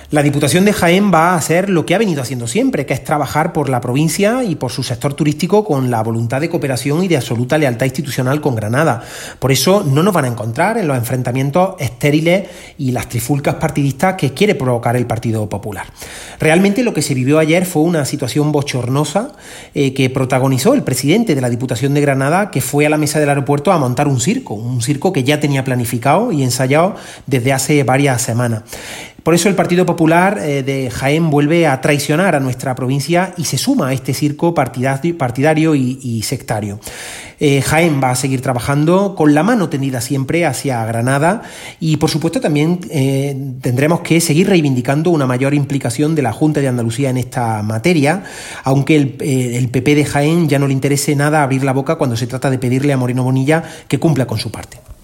La Diputación de Jaén va a hacer lo que ha venido haciendo siempre, que es trabajar por la provincia y por su sector turístico con la voluntad de cooperación y de absoluta lealtad institucional con Granada. Por eso no nos van a encontrar en los enfrentamientos estériles y las trifulcas partidistas que quiere provocar el Partido Popular. Realmente lo que se vivió ayer fue una situación bochornosa que protagonizó el presidente de la Diputación de Granada, que fue a la mesa del aeropuerto a montar un circo que ya tenía planificado y ensayado desde hace varias semanas. Por eso el Partido Popular de Jaén vuelve a traicionar a nuestra provincia y se suma a este circo partidario y sectario. Jaén va a seguir trabajando con la mano tendida siempre hacia Granada y, por supuesto, también tendremos que seguir reivindicando una mayor implicación de la Junta de Andalucía en esta materia, aunque el PP de Jaén ya no le interese nada abrir la boca cuando se trata de pedirle a Moreno Bonilla que cumpla con su parte.